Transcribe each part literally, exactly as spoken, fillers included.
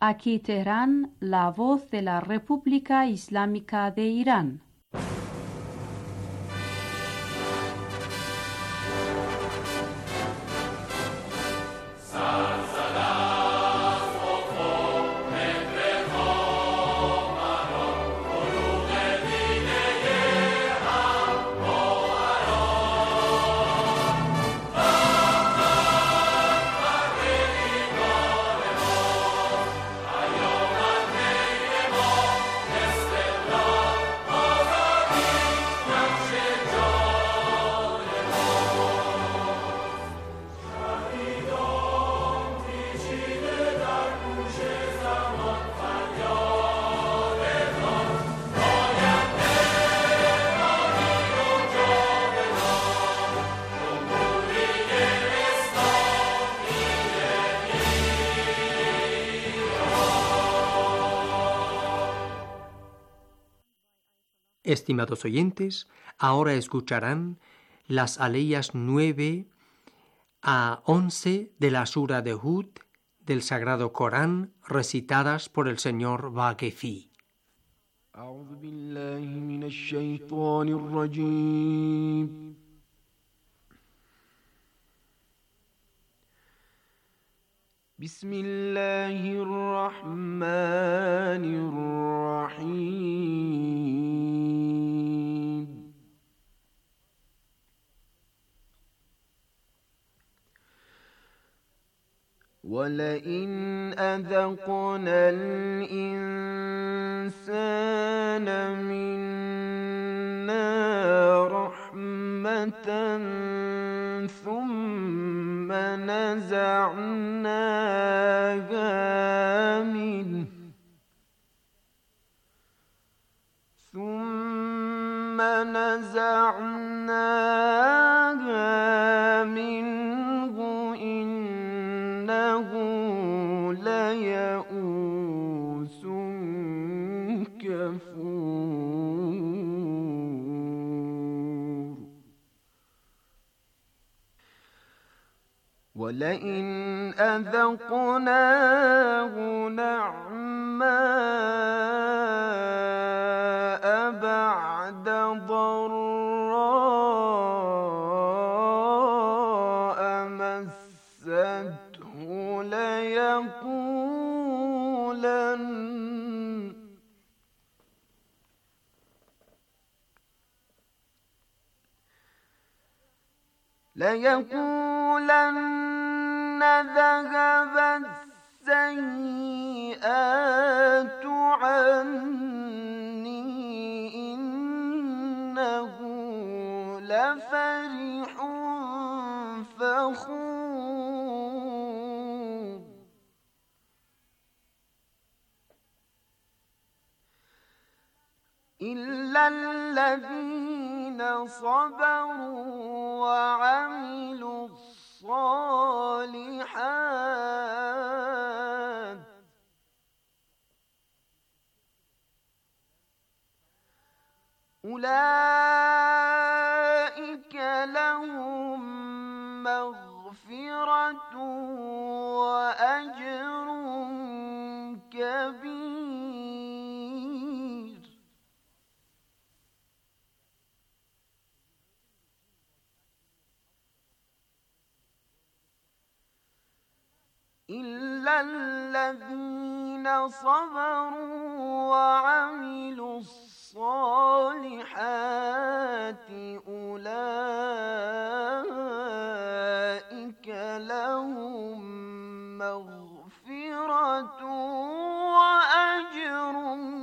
Aquí Teherán, la voz de la República Islámica de Irán. Estimados oyentes, ahora escucharán las aleyas nueve a once de la Sura de Hud del Sagrado Corán, recitadas por el señor Vaquefi. أعوذ بالله من الشيطان الرجيم بسم الله الرحمن الرحيم ولئن أذقنا الإنسان منا رحمة ثم نزعناها منه ثم نزعناها منه إنه ليئوس كفور ولئن أذقناه نعماء بعد ضراء مسته ليقولن ليقولن ذهب السيئات عني إنه لفرح فخور إلا الذين صبروا وعملوا الصالحات أولئك لهم مغفرة وأجر كبير إلا الذين صبروا وعملوا الصالحات أولئك لهم مغفرة وأجر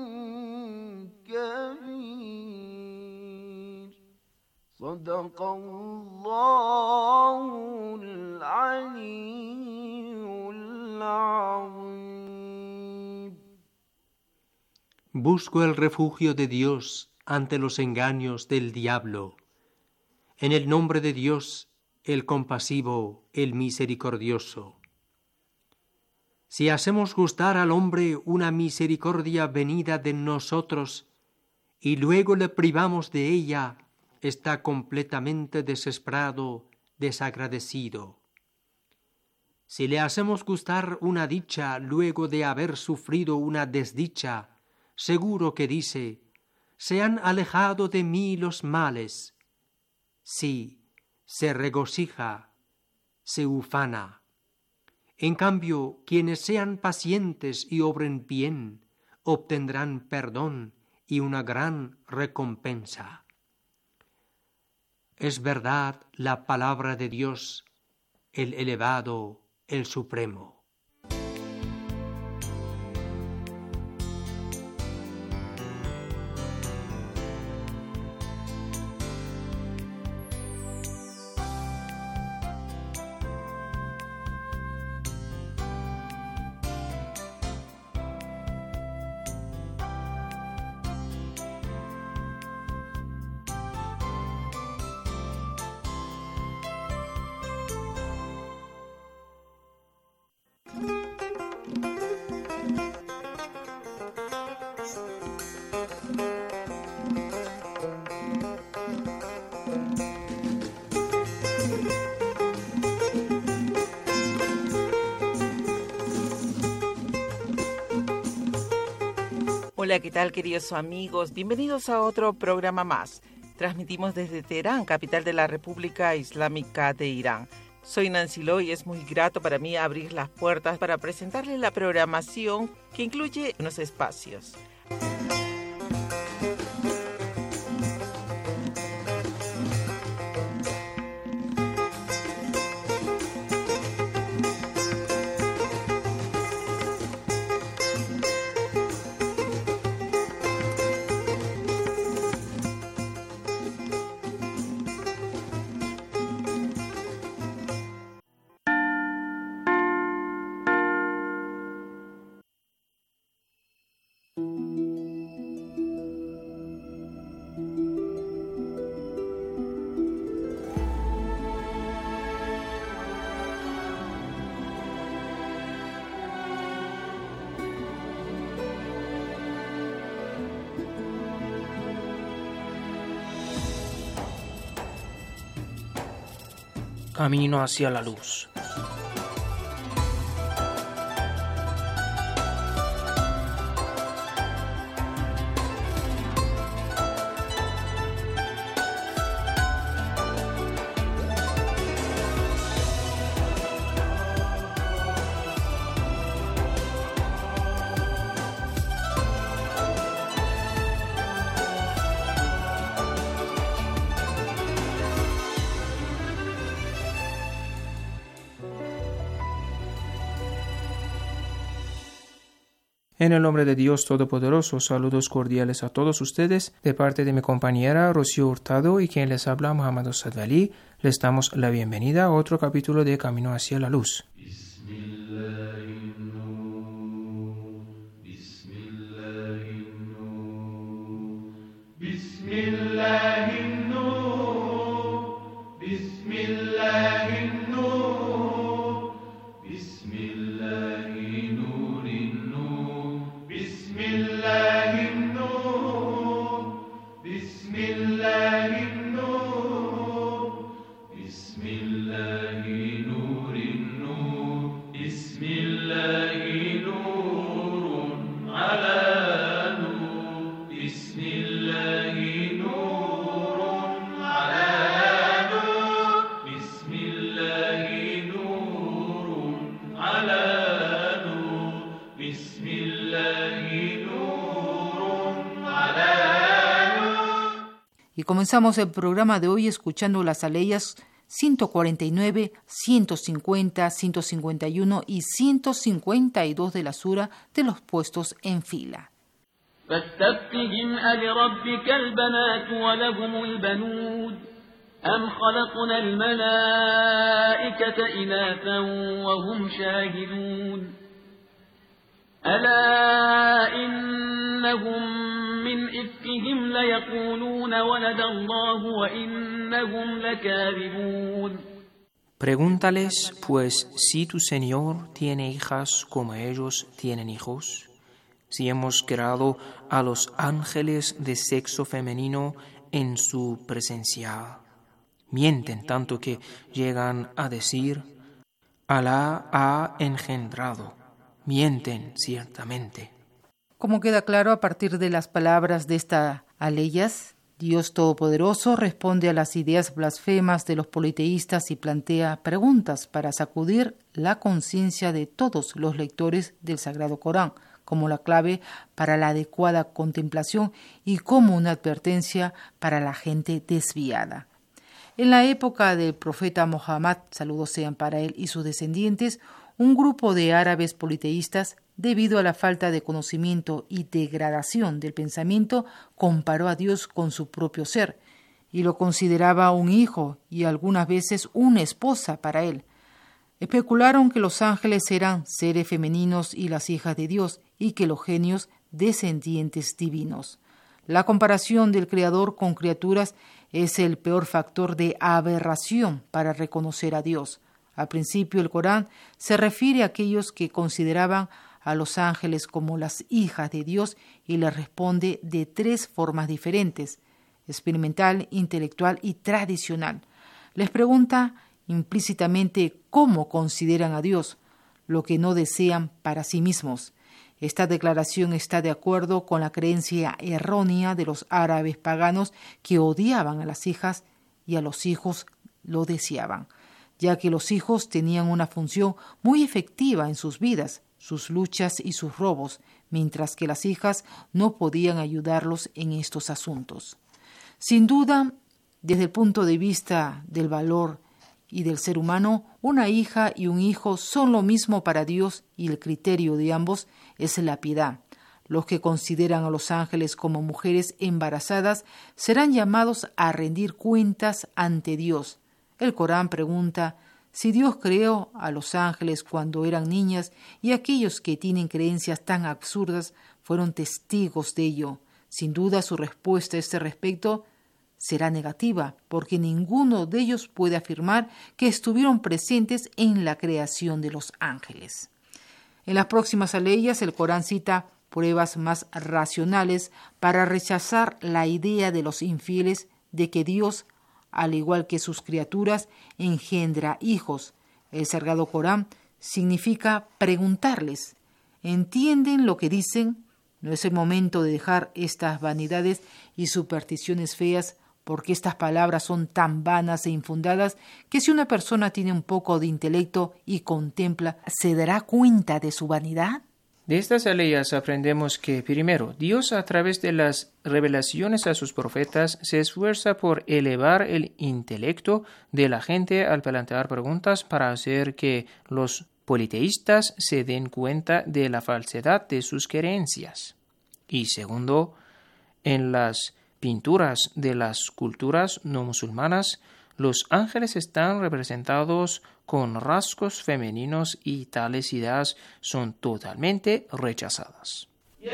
كبير صدق الله العلي Busco el refugio de Dios ante los engaños del diablo. En el nombre de Dios, el compasivo, el misericordioso. Si hacemos gustar al hombre una misericordia venida de nosotros y luego le privamos de ella, está completamente desesperado, desagradecido. Si le hacemos gustar una dicha luego de haber sufrido una desdicha, seguro que dice, se han alejado de mí los males. Sí, se regocija, se ufana. En cambio, quienes sean pacientes y obren bien, obtendrán perdón y una gran recompensa. Es verdad la palabra de Dios, el elevado, el supremo. Hola, ¿qué tal, queridos amigos? Bienvenidos a otro programa más. Transmitimos desde Teherán, capital de la República Islámica de Irán. Soy Nancy Lo y es muy grato para mí abrir las puertas para presentarles la programación que incluye unos espacios. Camino hacia la luz. En el nombre de Dios Todopoderoso, saludos cordiales a todos ustedes, de parte de mi compañera Rocío Hurtado y quien les habla, Muhammad Sadali. Les damos la bienvenida a otro capítulo de Camino hacia la Luz. Y comenzamos el programa de hoy escuchando las aleyas ciento cuarenta y nueve, ciento cincuenta, ciento cincuenta y uno y ciento cincuenta y dos de la sura de los puestos en fila. فاستفتهم ألربك البنات ولهم البنون أم خلقنا الملائكة إناثا وهم شاهدون ألا إنهم من إفكهم ليقولون ولد الله وإنهم لكاذبون. Pregúntales, pues, si tu Señor tiene hijas como ellos tienen hijos. Si hemos creado a los ángeles de sexo femenino en su presencia. Mienten tanto que llegan a decir, Alá ha engendrado. Mienten ciertamente. Como queda claro a partir de las palabras de esta aleyas, Dios Todopoderoso responde a las ideas blasfemas de los politeístas y plantea preguntas para sacudir la conciencia de todos los lectores del Sagrado Corán, como la clave para la adecuada contemplación y como una advertencia para la gente desviada. En la época del profeta Mohammed, saludos sean para él y sus descendientes, un grupo de árabes politeístas, debido a la falta de conocimiento y degradación del pensamiento, comparó a Dios con su propio ser y lo consideraba un hijo y algunas veces una esposa para él. Especularon que los ángeles eran seres femeninos y las hijas de Dios y que los genios descendientes divinos. La comparación del Creador con criaturas es el peor factor de aberración para reconocer a Dios. Al principio el Corán se refiere a aquellos que consideraban a los ángeles como las hijas de Dios y les responde de tres formas diferentes: experimental, intelectual y tradicional. Les pregunta implícitamente cómo consideran a Dios, lo que no desean para sí mismos. Esta declaración está de acuerdo con la creencia errónea de los árabes paganos que odiaban a las hijas y a los hijos lo deseaban, ya que los hijos tenían una función muy efectiva en sus vidas, sus luchas y sus robos, mientras que las hijas no podían ayudarlos en estos asuntos. Sin duda, desde el punto de vista del valor y del ser humano, una hija y un hijo son lo mismo para Dios y el criterio de ambos es la piedad. Los que consideran a los ángeles como mujeres embarazadas serán llamados a rendir cuentas ante Dios. El Corán pregunta si Dios creó a los ángeles cuando eran niñas y aquellos que tienen creencias tan absurdas fueron testigos de ello. Sin duda su respuesta a este respecto será negativa, porque ninguno de ellos puede afirmar que estuvieron presentes en la creación de los ángeles. En las próximas aleyas el Corán cita pruebas más racionales para rechazar la idea de los infieles de que Dios, al igual que sus criaturas, engendra hijos. El Sagrado Corán significa preguntarles: ¿entienden lo que dicen? No es el momento de dejar estas vanidades y supersticiones feas, porque estas palabras son tan vanas e infundadas que si una persona tiene un poco de intelecto y contempla, ¿se dará cuenta de su vanidad? De estas aleyas aprendemos que, primero, Dios a través de las revelaciones a sus profetas se esfuerza por elevar el intelecto de la gente al plantear preguntas para hacer que los politeístas se den cuenta de la falsedad de sus creencias. Y segundo, en las pinturas de las culturas no musulmanas, los ángeles están representados con rasgos femeninos y tales ideas son totalmente rechazadas.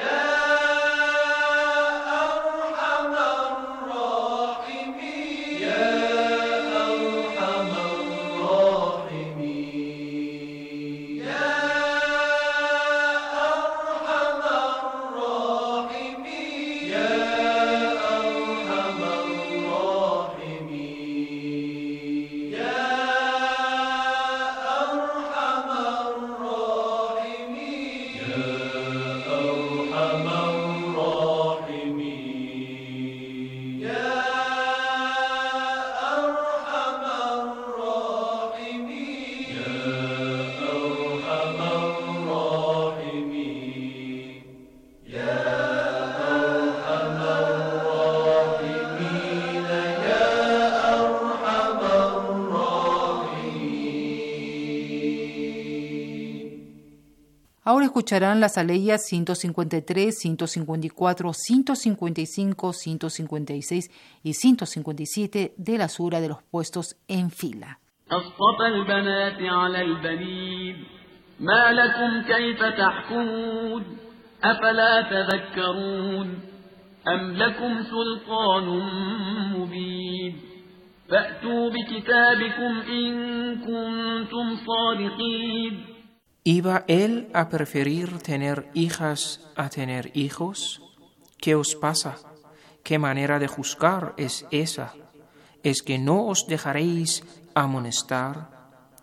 Ahora escucharán las aleyas ciento cincuenta y tres, ciento cincuenta y cuatro, ciento cincuenta y cinco, ciento cincuenta y seis y ciento cincuenta y siete de la sura de los puestos en fila. أصطفى البنات على البنين ما لكم كيف تحكمون أفلا تذكرون أم لكم سلطان مبين فأتوا بكتابكم إن كنتم صادقين. ¿Iba él a preferir tener hijas a tener hijos? ¿Qué os pasa? ¿Qué manera de juzgar es esa? ¿Es que no os dejaréis amonestar?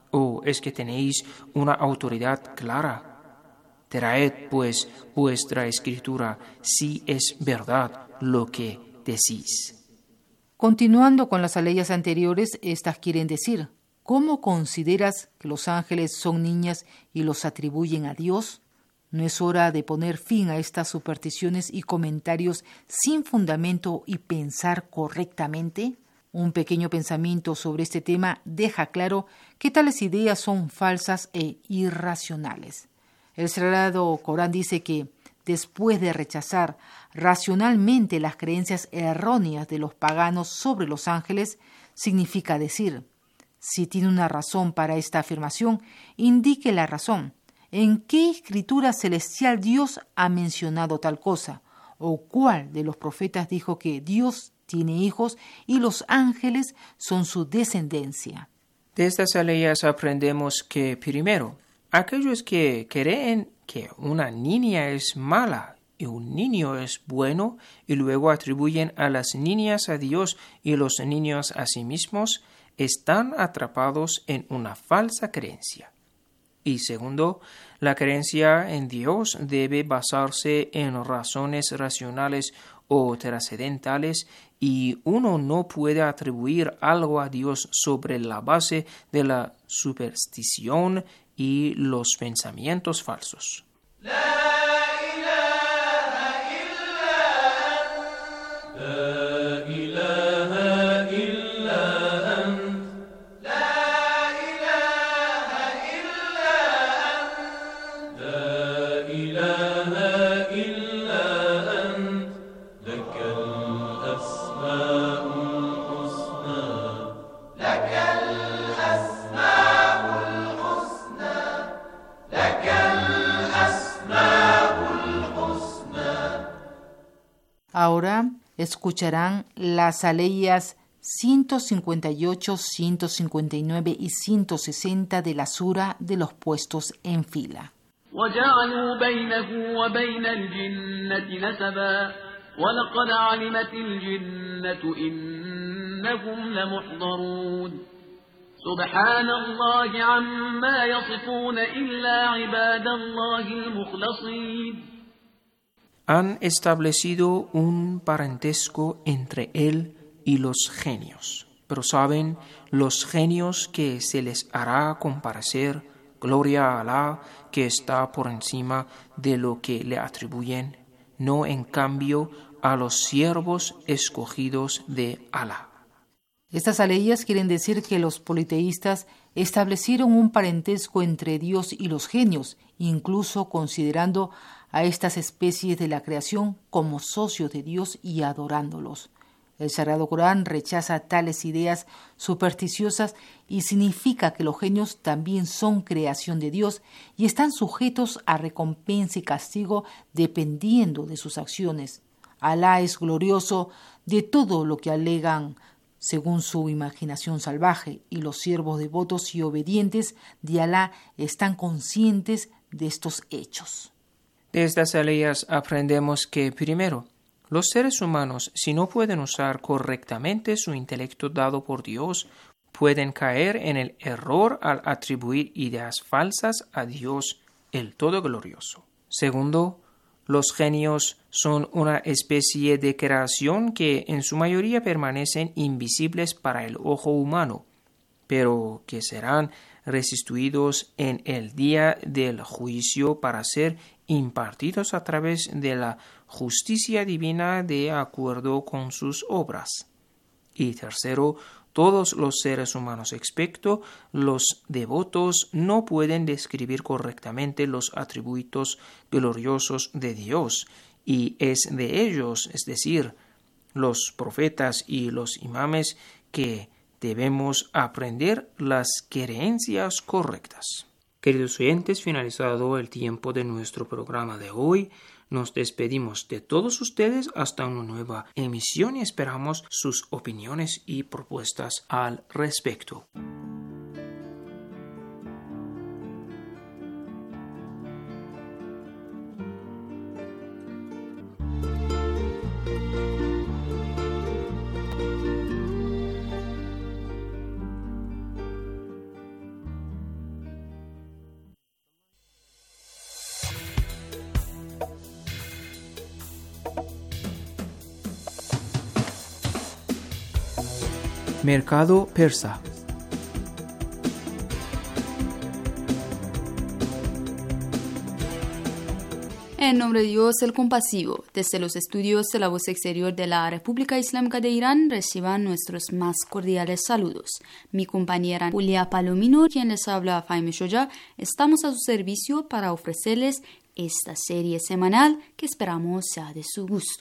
¿O es que tenéis una autoridad clara? Traed, pues, vuestra escritura, si es verdad lo que decís. Continuando con las aleyas anteriores, estas quieren decir: ¿cómo consideras que los ángeles son niñas y los atribuyen a Dios? ¿No es hora de poner fin a estas supersticiones y comentarios sin fundamento y pensar correctamente? Un pequeño pensamiento sobre este tema deja claro que tales ideas son falsas e irracionales. El Sagrado Corán dice que, después de rechazar racionalmente las creencias erróneas de los paganos sobre los ángeles, significa decir: si tiene una razón para esta afirmación, indique la razón. ¿En qué escritura celestial Dios ha mencionado tal cosa? ¿O cuál de los profetas dijo que Dios tiene hijos y los ángeles son su descendencia? De estas aleyas aprendemos que, primero, aquellos que creen que una niña es mala y un niño es bueno y luego atribuyen a las niñas a Dios y los niños a sí mismos, están atrapados en una falsa creencia. Y segundo, la creencia en Dios debe basarse en razones racionales o trascendentales y uno no puede atribuir algo a Dios sobre la base de la superstición y los pensamientos falsos. Ahora escucharán las aleyas ciento cincuenta y ocho, ciento cincuenta y nueve y ciento sesenta de la sura de los puestos en fila. وجعلوا بينه وبين الجنة نسبا ولقد علمت الجنة إنهم لمحضرون سبحان الله عما يصفون إلا عباد الله المخلصين. Han establecido un parentesco entre él y los genios, pero saben los genios que se les hará comparecer, gloria a Alá, que está por encima de lo que le atribuyen, no en cambio a los siervos escogidos de Alá. Estas aleyas quieren decir que los politeístas establecieron un parentesco entre Dios y los genios, incluso considerando a estas especies de la creación como socios de Dios y adorándolos. El Sagrado Corán rechaza tales ideas supersticiosas y significa que los genios también son creación de Dios y están sujetos a recompensa y castigo dependiendo de sus acciones. Alá es glorioso de todo lo que alegan según su imaginación salvaje, y los siervos devotos y obedientes de Alá están conscientes de estos hechos. De estas aleyas aprendemos que, primero, los seres humanos, si no pueden usar correctamente su intelecto dado por Dios, pueden caer en el error al atribuir ideas falsas a Dios, el Todoglorioso. Segundo, los genios son una especie de creación que en su mayoría permanecen invisibles para el ojo humano, pero que serán restituidos en el día del juicio para ser impartidos a través de la justicia divina de acuerdo con sus obras. Y tercero, todos los seres humanos, excepto los devotos, no pueden describir correctamente los atributos gloriosos de Dios, y es de ellos, es decir, los profetas y los imames, que debemos aprender las creencias correctas. Queridos oyentes, finalizado el tiempo de nuestro programa de hoy, nos despedimos de todos ustedes hasta una nueva emisión y esperamos sus opiniones y propuestas al respecto. Mercado Persa. En nombre de Dios el compasivo, desde los estudios de la Voz Exterior de la República Islámica de Irán, reciban nuestros más cordiales saludos. Mi compañera Julia Palomino, quien les habla, Faime Shoya, estamos a su servicio para ofrecerles esta serie semanal que esperamos sea de su gusto.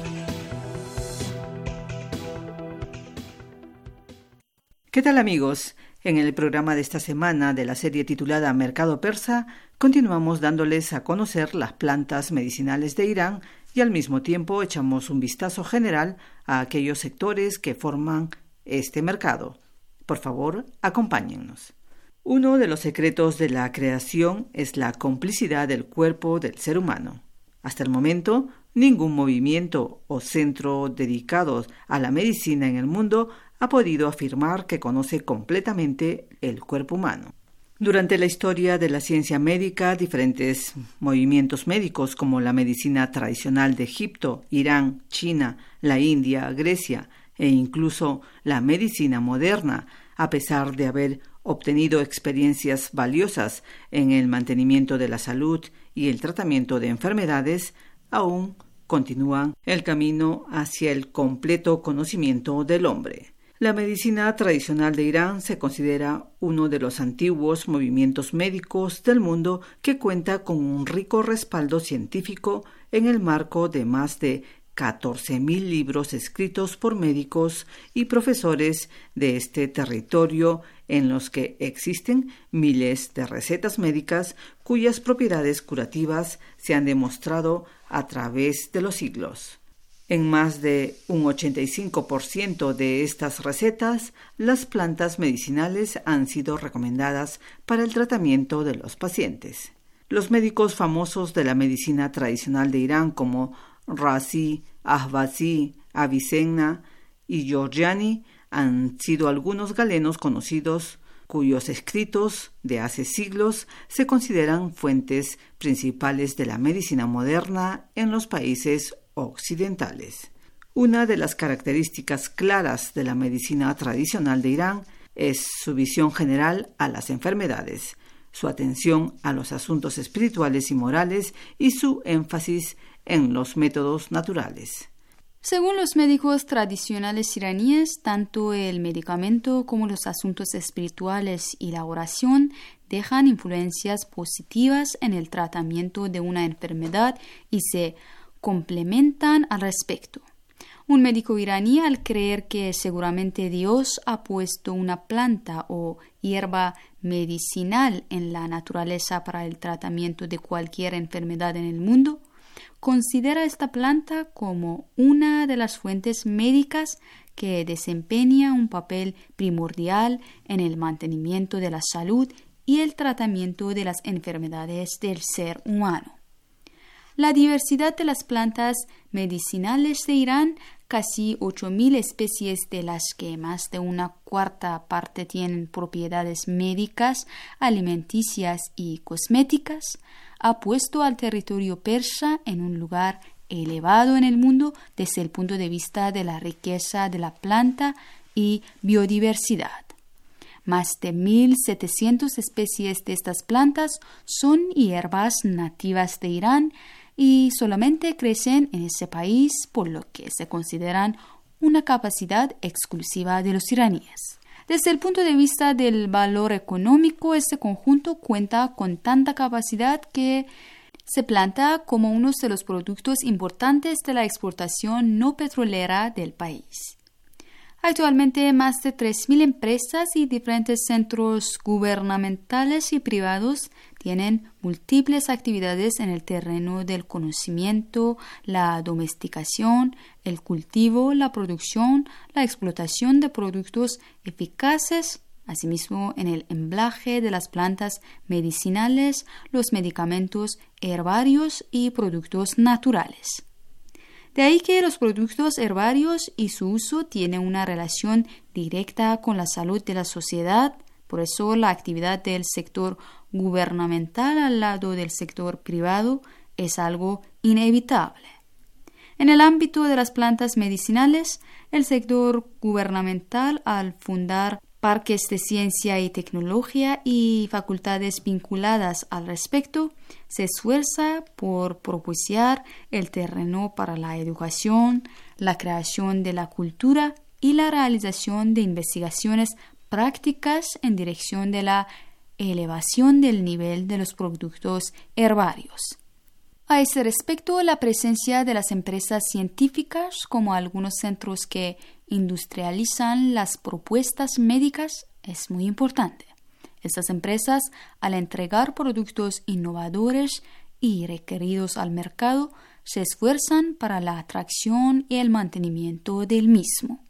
¿Qué tal, amigos? En el programa de esta semana de la serie titulada Mercado Persa, continuamos dándoles a conocer las plantas medicinales de Irán y al mismo tiempo echamos un vistazo general a aquellos sectores que forman este mercado. Por favor, acompáñennos. Uno de los secretos de la creación es la complicidad del cuerpo del ser humano. Hasta el momento, ningún movimiento o centro dedicado a la medicina en el mundo ha podido afirmar que conoce completamente el cuerpo humano. Durante la historia de la ciencia médica, diferentes movimientos médicos como la medicina tradicional de Egipto, Irán, China, la India, Grecia e incluso la medicina moderna, a pesar de haber obtenido experiencias valiosas en el mantenimiento de la salud y el tratamiento de enfermedades, aún continúan el camino hacia el completo conocimiento del hombre. La medicina tradicional de Irán se considera uno de los antiguos movimientos médicos del mundo que cuenta con un rico respaldo científico en el marco de más de catorce mil libros escritos por médicos y profesores de este territorio, en los que existen miles de recetas médicas cuyas propiedades curativas se han demostrado a través de los siglos. En más de un ochenta y cinco por ciento de estas recetas, las plantas medicinales han sido recomendadas para el tratamiento de los pacientes. Los médicos famosos de la medicina tradicional de Irán, como Razi, Ahvazi, Avicenna y Giorgiani, han sido algunos galenos conocidos cuyos escritos de hace siglos se consideran fuentes principales de la medicina moderna en los países occidentales. Una de las características claras de la medicina tradicional de Irán es su visión general a las enfermedades, su atención a los asuntos espirituales y morales y su énfasis en los métodos naturales. Según los médicos tradicionales iraníes, tanto el medicamento como los asuntos espirituales y la oración dejan influencias positivas en el tratamiento de una enfermedad y se complementan al respecto. Un médico iraní, al creer que seguramente Dios ha puesto una planta o hierba medicinal en la naturaleza para el tratamiento de cualquier enfermedad en el mundo, considera esta planta como una de las fuentes médicas que desempeña un papel primordial en el mantenimiento de la salud y el tratamiento de las enfermedades del ser humano. La diversidad de las plantas medicinales de Irán, casi ocho mil especies de las que más de una cuarta parte tienen propiedades médicas, alimenticias y cosméticas, ha puesto al territorio persa en un lugar elevado en el mundo desde el punto de vista de la riqueza de la planta y biodiversidad. Más de mil setecientas especies de estas plantas son hierbas nativas de Irán y solamente crecen en ese país, por lo que se consideran una capacidad exclusiva de los iraníes. Desde el punto de vista del valor económico, este conjunto cuenta con tanta capacidad que se plantea como uno de los productos importantes de la exportación no petrolera del país. Actualmente, más de tres mil empresas y diferentes centros gubernamentales y privados tienen múltiples actividades en el terreno del conocimiento, la domesticación, el cultivo, la producción, la explotación de productos eficaces, asimismo en el embalaje de las plantas medicinales, los medicamentos herbarios y productos naturales. De ahí que los productos herbarios y su uso tienen una relación directa con la salud de la sociedad. Por eso la actividad del sector gubernamental al lado del sector privado es algo inevitable. En el ámbito de las plantas medicinales, el sector gubernamental, al fundar parques de ciencia y tecnología y facultades vinculadas al respecto, se esfuerza por propiciar el terreno para la educación, la creación de la cultura y la realización de investigaciones prácticas en dirección de la elevación del nivel de los productos herbarios. A ese respecto, la presencia de las empresas científicas, como algunos centros que industrializan las propuestas médicas, es muy importante. Estas empresas, al entregar productos innovadores y requeridos al mercado, se esfuerzan para la atracción y el mantenimiento del mismo.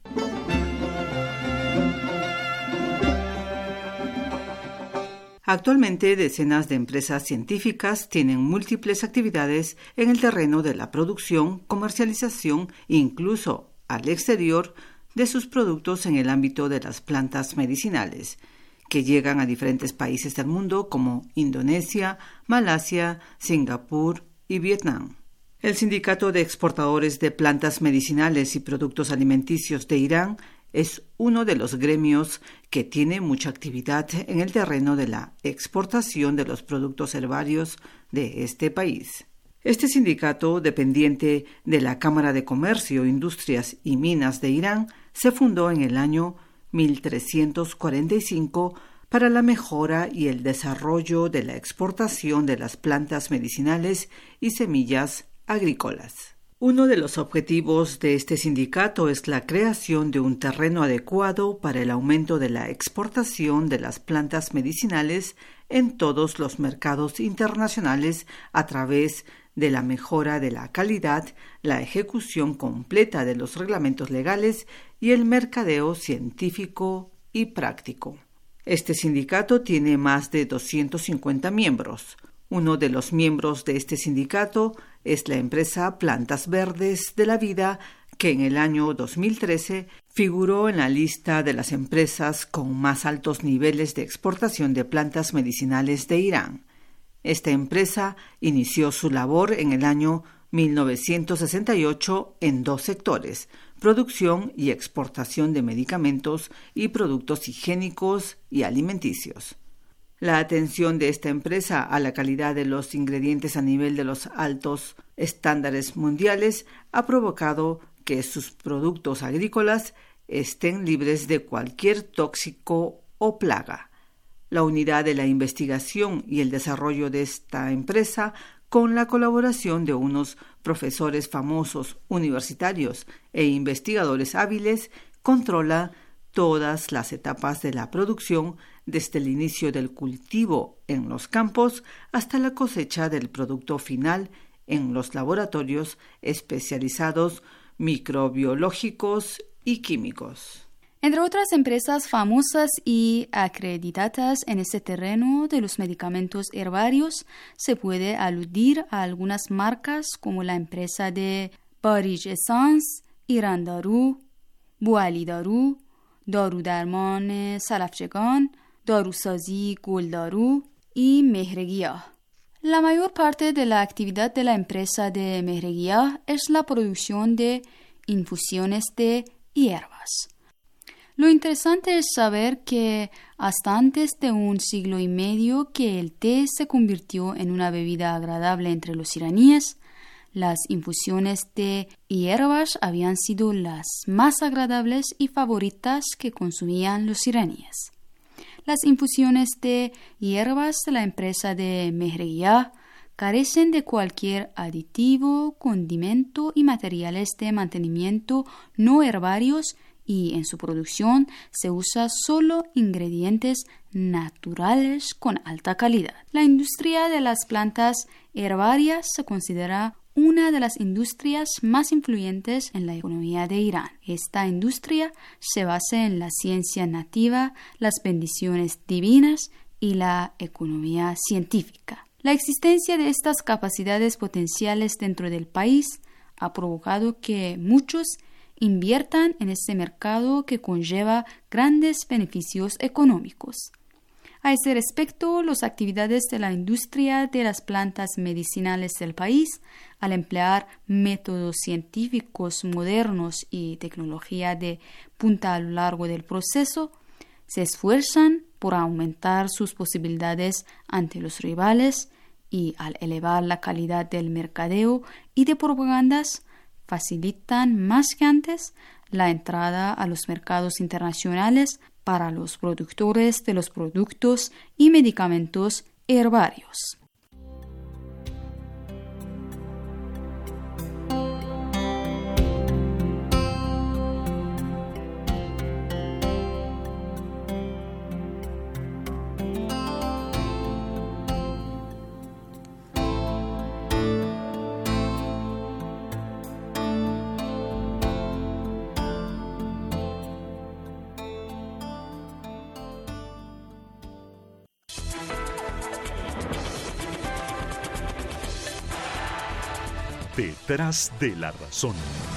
Actualmente, decenas de empresas científicas tienen múltiples actividades en el terreno de la producción, comercialización e incluso al exterior de sus productos en el ámbito de las plantas medicinales, que llegan a diferentes países del mundo como Indonesia, Malasia, Singapur y Vietnam. El Sindicato de Exportadores de Plantas Medicinales y Productos Alimenticios de Irán es uno de los gremios que tiene mucha actividad en el terreno de la exportación de los productos herbarios de este país. Este sindicato, dependiente de la Cámara de Comercio, Industrias y Minas de Irán, se fundó en el año mil trescientos cuarenta y cinco para la mejora y el desarrollo de la exportación de las plantas medicinales y semillas agrícolas. Uno de los objetivos de este sindicato es la creación de un terreno adecuado para el aumento de la exportación de las plantas medicinales en todos los mercados internacionales a través de la mejora de la calidad, la ejecución completa de los reglamentos legales y el mercadeo científico y práctico. Este sindicato tiene más de doscientos cincuenta miembros. Uno de los miembros de este sindicato es la empresa Plantas Verdes de la Vida, que en el año dos mil trece figuró en la lista de las empresas con más altos niveles de exportación de plantas medicinales de Irán. Esta empresa inició su labor en el año mil novecientos sesenta y ocho en dos sectores: producción y exportación de medicamentos y productos higiénicos y alimenticios. La atención de esta empresa a la calidad de los ingredientes a nivel de los altos estándares mundiales ha provocado que sus productos agrícolas estén libres de cualquier tóxico o plaga. La unidad de la investigación y el desarrollo de esta empresa, con la colaboración de unos profesores famosos universitarios e investigadores hábiles, controla todas las etapas de la producción, desde el inicio del cultivo en los campos hasta la cosecha del producto final en los laboratorios especializados microbiológicos y químicos. Entre otras empresas famosas y acreditadas en este terreno de los medicamentos herbarios, se puede aludir a algunas marcas como la empresa de Barij Essence, Iran Daru, Buali Daru, Daru Darman Salafchegan, Darusazi Guldaru y Mehregiah. La mayor parte de la actividad de la empresa de Mehregiah es la producción de infusiones de hierbas. Lo interesante es saber que hasta antes de un siglo y medio que el té se convirtió en una bebida agradable entre los iraníes, las infusiones de hierbas habían sido las más agradables y favoritas que consumían los iraníes. Las infusiones de hierbas de la empresa de Mehregiah carecen de cualquier aditivo, condimento y materiales de mantenimiento no herbarios, y en su producción se usa solo ingredientes naturales con alta calidad. La industria de las plantas herbarias se considera una de las industrias más influyentes en la economía de Irán. Esta industria se basa en la ciencia nativa, las bendiciones divinas y la economía científica. La existencia de estas capacidades potenciales dentro del país ha provocado que muchos inviertan en este mercado que conlleva grandes beneficios económicos. A ese respecto, las actividades de la industria de las plantas medicinales del país, al emplear métodos científicos modernos y tecnología de punta a lo largo del proceso, se esfuerzan por aumentar sus posibilidades ante los rivales y, al elevar la calidad del mercadeo y de propagandas, facilitan más que antes la entrada a los mercados internacionales para los productores de los productos y medicamentos herbarios. Detrás de la razón.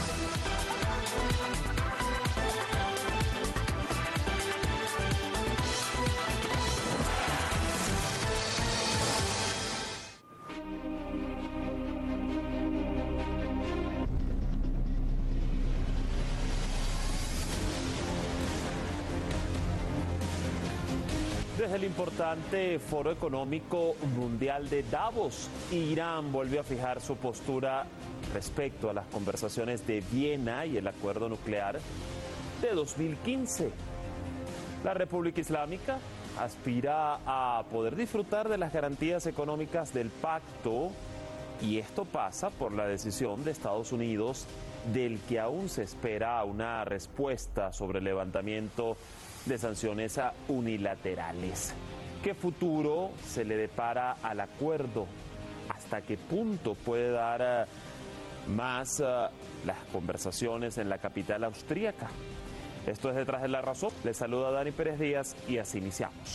Desde el importante Foro Económico Mundial de Davos, Irán vuelve a fijar su postura respecto a las conversaciones de Viena y el acuerdo nuclear de dos mil quince. La República Islámica aspira a poder disfrutar de las garantías económicas del pacto, y esto pasa por la decisión de Estados Unidos, del que aún se espera una respuesta sobre el levantamiento de sanciones unilaterales. ¿Qué futuro se le depara al acuerdo? ¿Hasta qué punto puede dar uh, más uh, las conversaciones en la capital austríaca? Esto es Detrás de la Razón. Les saluda Dani Pérez Díaz y así iniciamos.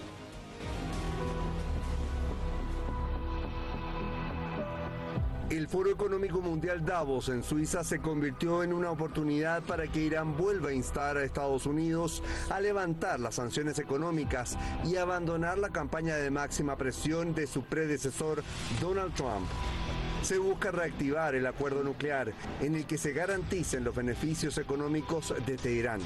El Foro Económico Mundial Davos en Suiza se convirtió en una oportunidad para que Irán vuelva a instar a Estados Unidos a levantar las sanciones económicas y abandonar la campaña de máxima presión de su predecesor Donald Trump. Se busca reactivar el acuerdo nuclear en el que se garanticen los beneficios económicos de Teherán.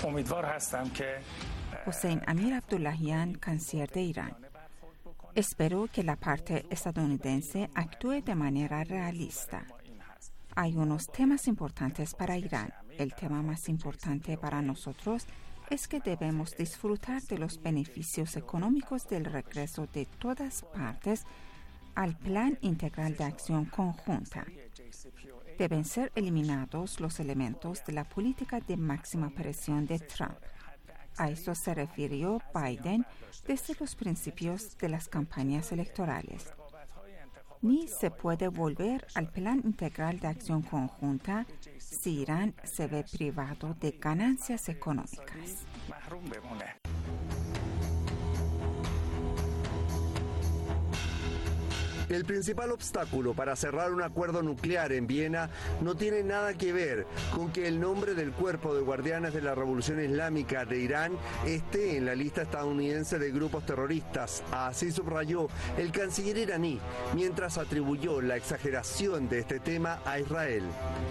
Hossein Amir Abdullahian, canciller de Irán. Espero que la parte estadounidense actúe de manera realista. Hay unos temas importantes para Irán. El tema más importante para nosotros es que debemos disfrutar de los beneficios económicos del regreso de todas partes al Plan Integral de Acción Conjunta. Deben ser eliminados los elementos de la política de máxima presión de Trump. A eso se refirió Biden desde los principios de las campañas electorales. Ni se puede volver al Plan Integral de Acción Conjunta si Irán se ve privado de ganancias económicas. El principal obstáculo para cerrar un acuerdo nuclear en Viena no tiene nada que ver con que el nombre del Cuerpo de Guardianes de la Revolución Islámica de Irán esté en la lista estadounidense de grupos terroristas. Así subrayó el canciller iraní, mientras atribuyó la exageración de este tema a Israel.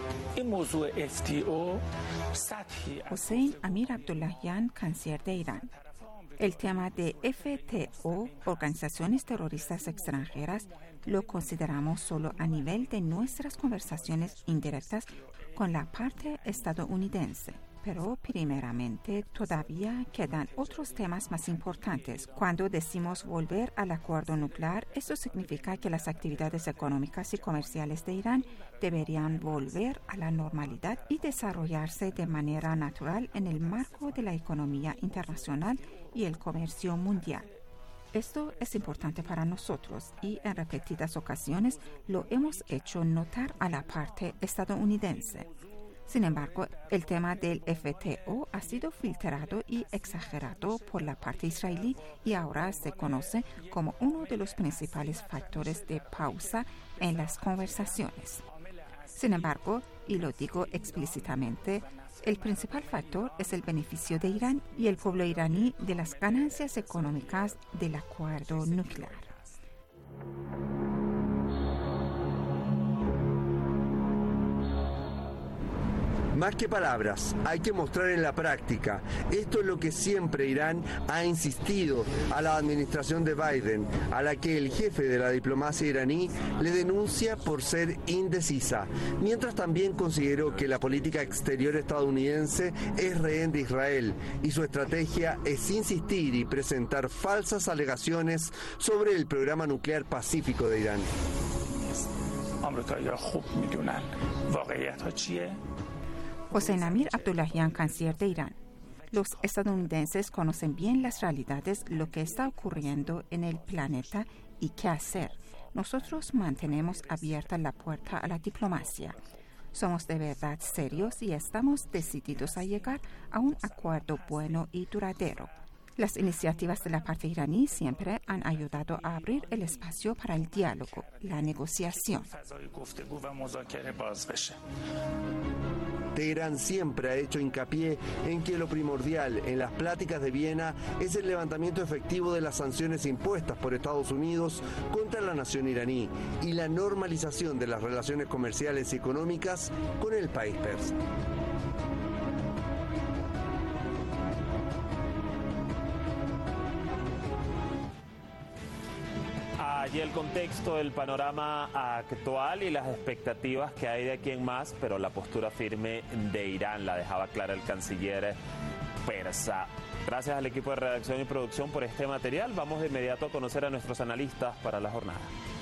Hossein Amir Abdullahian, canciller de Irán. El tema de F T O, organizaciones terroristas extranjeras, lo consideramos solo a nivel de nuestras conversaciones indirectas con la parte estadounidense. Pero primeramente todavía quedan otros temas más importantes. Cuando decimos volver al acuerdo nuclear, eso significa que las actividades económicas y comerciales de Irán deberían volver a la normalidad y desarrollarse de manera natural en el marco de la economía internacional y el comercio mundial. Esto es importante para nosotros y en repetidas ocasiones lo hemos hecho notar a la parte estadounidense. Sin embargo, el tema del F T O ha sido filtrado y exagerado por la parte israelí y ahora se conoce como uno de los principales factores de pausa en las conversaciones. Sin embargo, y lo digo explícitamente, El principal factor es el beneficio de Irán y el pueblo iraní de las ganancias económicas del acuerdo nuclear. Más que palabras, hay que mostrar en la práctica. Esto es lo que siempre Irán ha insistido a la administración de Biden, a la que el jefe de la diplomacia iraní le denuncia por ser indecisa, mientras también consideró que la política exterior estadounidense es rehén de Israel y su estrategia es insistir y presentar falsas alegaciones sobre el programa nuclear pacífico de Irán. Hossein Amir Abdullahian, canciller de Irán. Los estadounidenses conocen bien las realidades, lo que está ocurriendo en el planeta y qué hacer. Nosotros mantenemos abierta la puerta a la diplomacia. Somos de verdad serios y estamos decididos a llegar a un acuerdo bueno y duradero. Las iniciativas de la parte iraní siempre han ayudado a abrir el espacio para el diálogo, la negociación. Teherán siempre ha hecho hincapié en que lo primordial en las pláticas de Viena es el levantamiento efectivo de las sanciones impuestas por Estados Unidos contra la nación iraní y la normalización de las relaciones comerciales y económicas con el país persa. Allí el contexto, el panorama actual y las expectativas que hay de aquí en más, pero la postura firme de Irán la dejaba clara el canciller persa. Gracias al equipo de redacción y producción por este material. Vamos de inmediato a conocer a nuestros analistas para la jornada.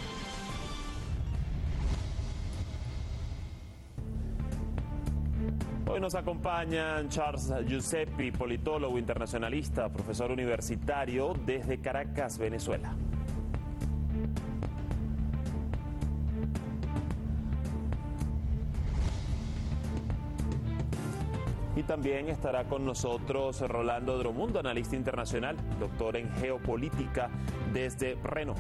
Hoy nos acompañan Charles Giuseppi, politólogo internacionalista, profesor universitario desde Caracas, Venezuela. Y también estará con nosotros Rolando Dromundo, analista internacional, doctor en geopolítica desde Reno.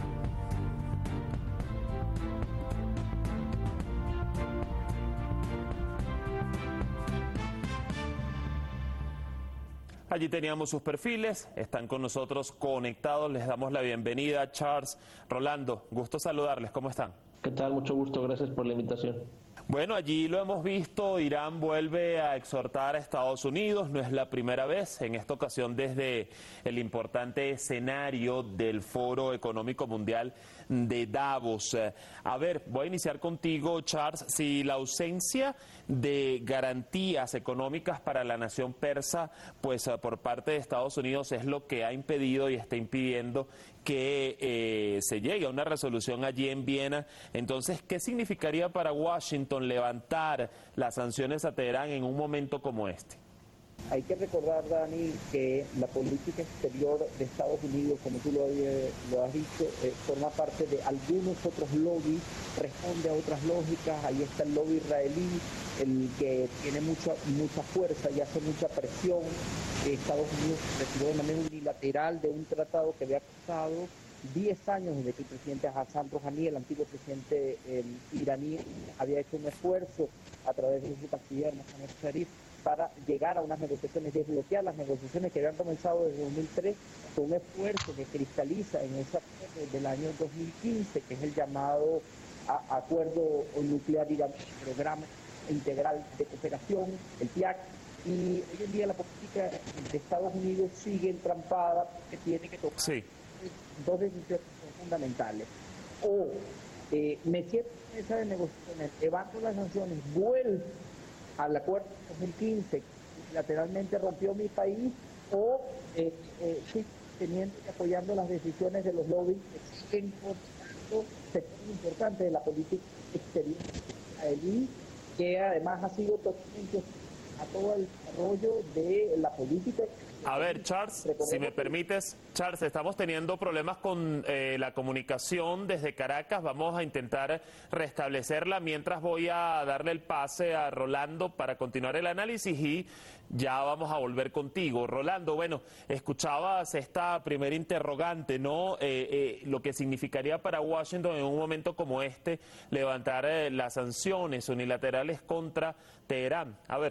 Allí teníamos sus perfiles, están con nosotros conectados, les damos la bienvenida. Charles, Rolando, gusto saludarles, ¿cómo están? ¿Qué tal? Mucho gusto, gracias por la invitación. Bueno, allí lo hemos visto, Irán vuelve a exhortar a Estados Unidos, no es la primera vez, en esta ocasión desde el importante escenario del Foro Económico Mundial de Davos. A ver, voy a iniciar contigo, Charles, si la ausencia de garantías económicas para la nación persa, pues por parte de Estados Unidos es lo que ha impedido y está impidiendo que eh, se llegue a una resolución allí en Viena. Entonces, ¿qué significaría para Washington levantar las sanciones a Teherán en un momento como este? Hay que recordar, Dani, que la política exterior de Estados Unidos, como tú lo, lo has dicho, eh, forma parte de algunos otros lobbies, responde a otras lógicas. Ahí está el lobby israelí, el que tiene mucha mucha fuerza y hace mucha presión. Eh, Estados Unidos retiró de manera unilateral de un tratado que había costado diez años desde que el presidente Hassan Rouhani, el antiguo presidente eh, iraní, había hecho un esfuerzo a través de su canciller Mohammad Sharif para llegar a unas negociaciones, desbloquear las negociaciones que habían comenzado desde dos mil tres, con un esfuerzo que cristaliza en ese acuerdo del año dos mil quince, que es el llamado a, Acuerdo Nuclear Iraní, Programa Integral de Cooperación, el P I A C. Y hoy en día la política de Estados Unidos sigue entrampada, que tiene que tomar sí. dos decisiones fundamentales. O eh, me siento en esa de negociaciones, levanto las sanciones, vuelvo al acuerdo de dos mil quince, que lateralmente rompió mi país, o eh, eh, sí, teniendo y apoyando las decisiones de los lobbies que siguen importando sectores importantes de la política exterior israelí, que además ha sido totalmente a todo el desarrollo de la política. A ver, Charles, si me permites, Charles, estamos teniendo problemas con eh, la comunicación desde Caracas. Vamos a intentar restablecerla mientras voy a darle el pase a Rolando para continuar el análisis y ya vamos a volver contigo. Rolando, bueno, escuchabas esta primera interrogante, ¿no? Eh, eh, lo que significaría para Washington en un momento como este levantar eh, las sanciones unilaterales contra Teherán. A ver.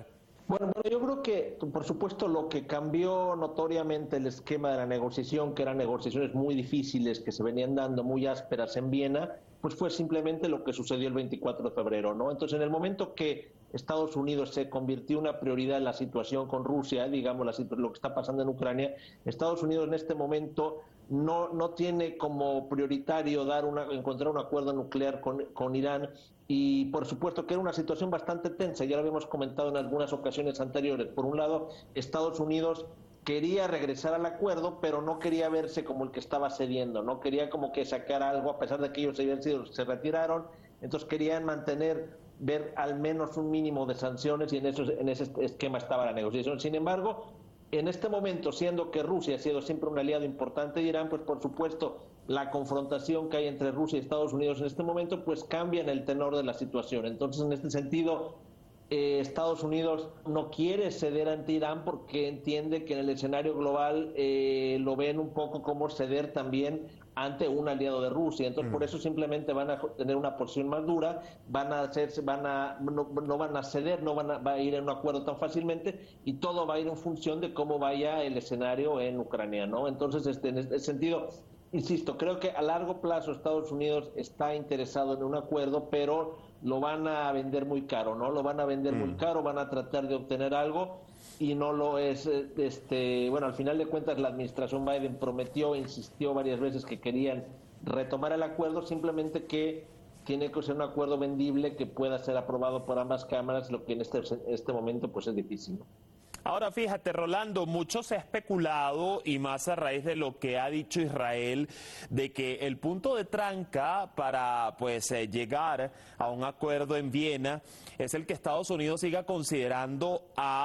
Bueno, bueno, yo creo que, por supuesto, lo que cambió notoriamente el esquema de la negociación, que eran negociaciones muy difíciles, que se venían dando muy ásperas en Viena, pues fue simplemente lo que sucedió el veinticuatro de febrero, ¿no? Entonces, en el momento que Estados Unidos se convirtió en una prioridad en la situación con Rusia, digamos, la, lo que está pasando en Ucrania, Estados Unidos en este momento no, no tiene como prioritario dar una, encontrar un acuerdo nuclear con, con Irán, y por supuesto que era una situación bastante tensa, ya lo habíamos comentado en algunas ocasiones anteriores. Por un lado, Estados Unidos quería regresar al acuerdo, pero no quería verse como el que estaba cediendo, no quería como que sacar algo, a pesar de que ellos habían sido, se retiraron, entonces querían mantener, ver al menos un mínimo de sanciones, y en, eso, en ese esquema estaba la negociación. Sin embargo, en este momento, siendo que Rusia ha sido siempre un aliado importante de Irán, pues por supuesto la confrontación que hay entre Rusia y Estados Unidos en este momento, pues cambia en el tenor de la situación. Entonces, en este sentido, eh, Estados Unidos no quiere ceder ante Irán porque entiende que en el escenario global eh, lo ven un poco como ceder también ante un aliado de Rusia. Entonces, mm. por eso simplemente van a tener una posición más dura, van a hacerse, van a, no, no van a ceder, no van a, va a ir en un acuerdo tan fácilmente, y todo va a ir en función de cómo vaya el escenario en Ucrania, ¿no? Entonces, este, en este sentido, insisto, creo que a largo plazo Estados Unidos está interesado en un acuerdo, pero lo van a vender muy caro, ¿no? Lo van a vender mm. muy caro, van a tratar de obtener algo, y no lo es. Este, bueno, al final de cuentas la administración Biden prometió, insistió varias veces que querían retomar el acuerdo, simplemente que tiene que ser un acuerdo vendible que pueda ser aprobado por ambas cámaras, lo que en este, este momento pues es difícil, ¿no? Ahora fíjate, Rolando, mucho se ha especulado, y más a raíz de lo que ha dicho Israel, de que el punto de tranca para pues eh, llegar a un acuerdo en Viena es el que Estados Unidos siga considerando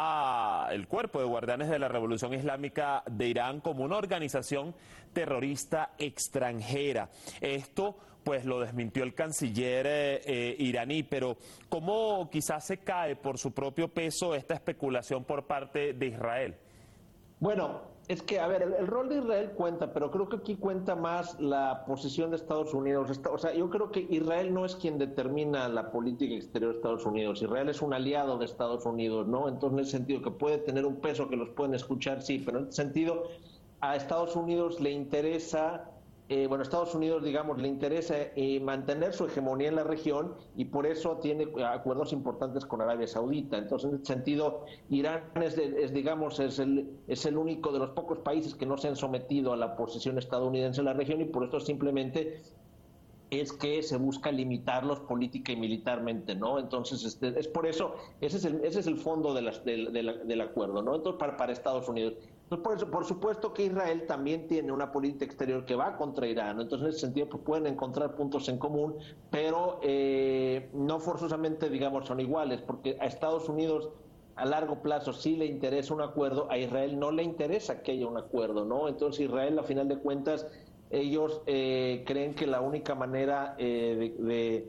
a el Cuerpo de Guardianes de la Revolución Islámica de Irán como una organización terrorista extranjera. Esto pues lo desmintió el canciller eh, eh, iraní, pero ¿cómo quizás se cae por su propio peso esta especulación por parte de Israel? Bueno, es que, a ver, el, el rol de Israel cuenta, pero creo que aquí cuenta más la posición de Estados Unidos. O sea, yo creo que Israel no es quien determina la política exterior de Estados Unidos. Israel es un aliado de Estados Unidos, ¿no? Entonces, en ese sentido, que puede tener un peso que los pueden escuchar, sí, pero en ese sentido, a Estados Unidos le interesa... Eh, bueno, Estados Unidos, digamos, le interesa eh, mantener su hegemonía en la región, y por eso tiene acuerdos importantes con Arabia Saudita. Entonces, en este sentido, Irán es, es digamos, es el, es el único de los pocos países que no se han sometido a la posición estadounidense en la región, y por esto simplemente es que se busca limitarlos política y militarmente, ¿no? Entonces, este, es por eso, ese es el, ese es el fondo de las, de, de la, del acuerdo, ¿no? Entonces, para, para Estados Unidos. Entonces, por eso, por supuesto que Israel también tiene una política exterior que va contra Irán, ¿no? Entonces, en ese sentido, pues pueden encontrar puntos en común, pero eh, no forzosamente, digamos, son iguales, porque a Estados Unidos a largo plazo sí le interesa un acuerdo, a Israel no le interesa que haya un acuerdo, ¿no? Entonces, Israel, a final de cuentas, ellos eh, creen que la única manera eh, de, de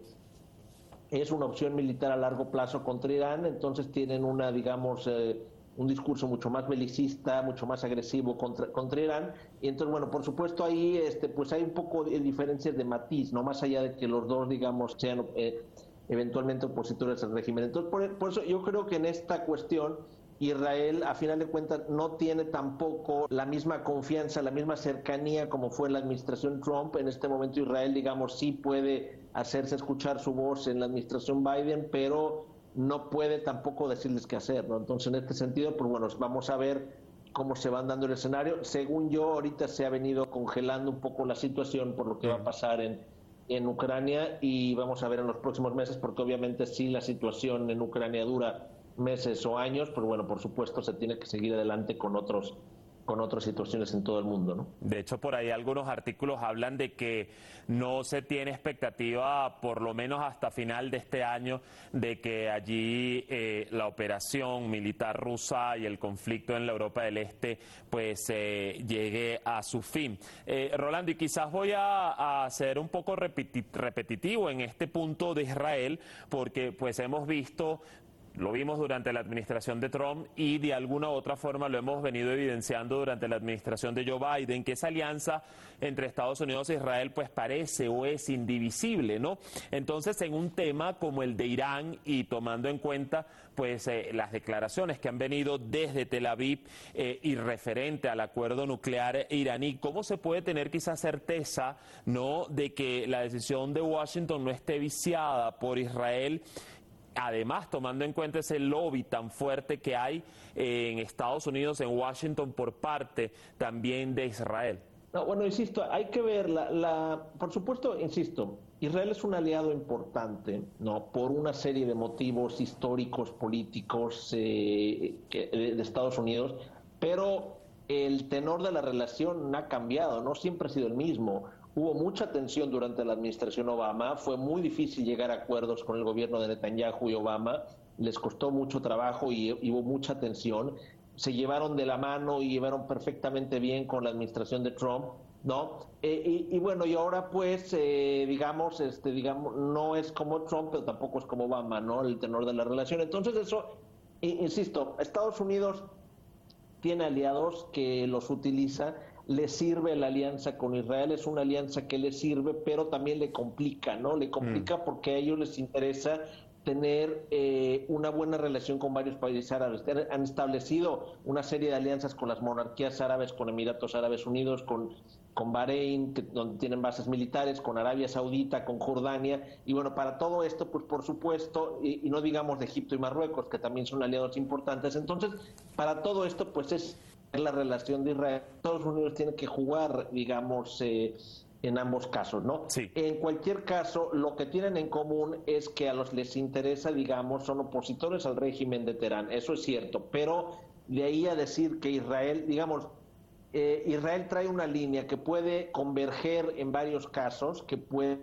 es una opción militar a largo plazo contra Irán. Entonces tienen una, digamos, eh, un discurso mucho más belicista, mucho más agresivo contra, contra Irán. Y entonces, bueno, por supuesto ahí este, pues hay un poco de diferencias de matiz, no más allá de que los dos, digamos, sean eh, eventualmente opositores al régimen. Entonces, por, por eso yo creo que en esta cuestión Israel, a final de cuentas, no tiene tampoco la misma confianza, la misma cercanía como fue la administración Trump. En este momento Israel, digamos, sí puede hacerse escuchar su voz en la administración Biden, pero no puede tampoco decirles qué hacer, ¿no? Entonces, en este sentido, pues bueno, vamos a ver cómo se van dando el escenario. Según yo, ahorita se ha venido congelando un poco la situación por lo que va a pasar en, en Ucrania, y vamos a ver en los próximos meses, porque obviamente si la situación en Ucrania dura meses o años, pero bueno, por supuesto se tiene que seguir adelante con otros con otras situaciones en todo el mundo, ¿no? De hecho, por ahí algunos artículos hablan de que no se tiene expectativa, por lo menos hasta final de este año, de que allí eh, la operación militar rusa y el conflicto en la Europa del Este pues eh, llegue a su fin. Eh, Rolando, y quizás voy a, a ser un poco repeti- repetitivo en este punto de Israel, porque pues hemos visto Lo vimos durante la administración de Trump y de alguna u otra forma lo hemos venido evidenciando durante la administración de Joe Biden, que esa alianza entre Estados Unidos e Israel pues parece o es indivisible, ¿no? Entonces, en un tema como el de Irán y tomando en cuenta pues eh, las declaraciones que han venido desde Tel Aviv eh, y referente al acuerdo nuclear iraní, ¿cómo se puede tener quizás certeza, ¿no?, de que la decisión de Washington no esté viciada por Israel? Además, tomando en cuenta ese lobby tan fuerte que hay en Estados Unidos, en Washington, por parte también de Israel. No, bueno, insisto, hay que ver, la, la, por supuesto, insisto, Israel es un aliado importante, ¿no?, por una serie de motivos históricos, políticos eh, que, de Estados Unidos, pero el tenor de la relación ha cambiado, no siempre ha sido el mismo. Hubo mucha tensión durante la administración Obama, fue muy difícil llegar a acuerdos con el gobierno de Netanyahu y Obama, les costó mucho trabajo y, y hubo mucha tensión. Se llevaron de la mano y llevaron perfectamente bien con la administración de Trump, ¿no? Eh, y, y bueno, y ahora pues, eh, digamos, este, digamos, no es como Trump, pero tampoco es como Obama, ¿no?, el tenor de la relación. Entonces eso, insisto, Estados Unidos tiene aliados que los utiliza. Le sirve la alianza con Israel, es una alianza que le sirve, pero también le complica, ¿no? Le complica mm. porque a ellos les interesa tener eh, una buena relación con varios países árabes. Han establecido una serie de alianzas con las monarquías árabes, con Emiratos Árabes Unidos, con, con Bahrein, que, donde tienen bases militares, con Arabia Saudita, con Jordania. Y bueno, para todo esto, pues por supuesto, y, y no digamos de Egipto y Marruecos, que también son aliados importantes. Entonces, para todo esto, pues es la relación de Israel. Estados Unidos tiene que jugar, digamos, eh, en ambos casos, ¿no? Sí. En cualquier caso, lo que tienen en común es que a los les interesa, digamos, son opositores al régimen de Teherán. Eso es cierto, pero de ahí a decir que Israel, digamos, eh, Israel trae una línea que puede converger en varios casos, que puede,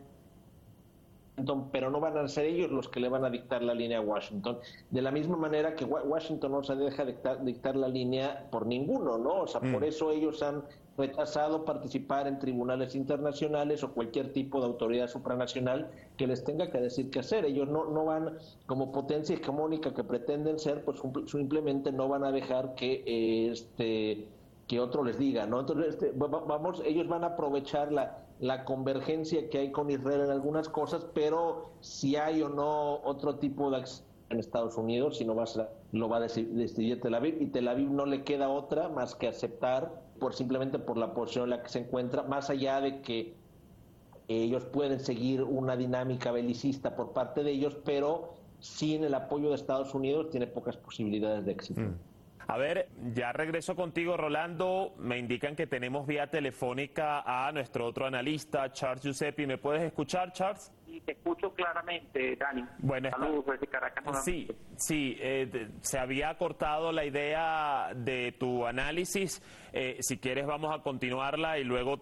pero no van a ser ellos los que le van a dictar la línea a Washington. De la misma manera que Washington no se deja dictar, dictar la línea por ninguno, ¿no? O sea, mm. por eso ellos han rechazado participar en tribunales internacionales o cualquier tipo de autoridad supranacional que les tenga que decir qué hacer. Ellos no, no van, como potencia hegemónica que pretenden ser, pues simplemente no van a dejar que eh, este que otro les diga, ¿no? Entonces, este, vamos, ellos van a aprovechar la la convergencia que hay con Israel en algunas cosas, pero si hay o no otro tipo de acción en Estados Unidos, si no va a, lo va a decidir Tel Aviv, y Tel Aviv no le queda otra más que aceptar, por simplemente por la posición en la que se encuentra, más allá de que ellos pueden seguir una dinámica belicista por parte de ellos, pero sin el apoyo de Estados Unidos tiene pocas posibilidades de éxito. Mm. A ver, ya regreso contigo, Rolando. Me indican que tenemos vía telefónica a nuestro otro analista, Charles Giuseppe. ¿Me puedes escuchar, Charles? Sí, te escucho claramente, Dani. Bueno, saludos desde Caracas. Sí, sí, eh, se había cortado la idea de tu análisis. Eh, si quieres vamos a continuarla y luego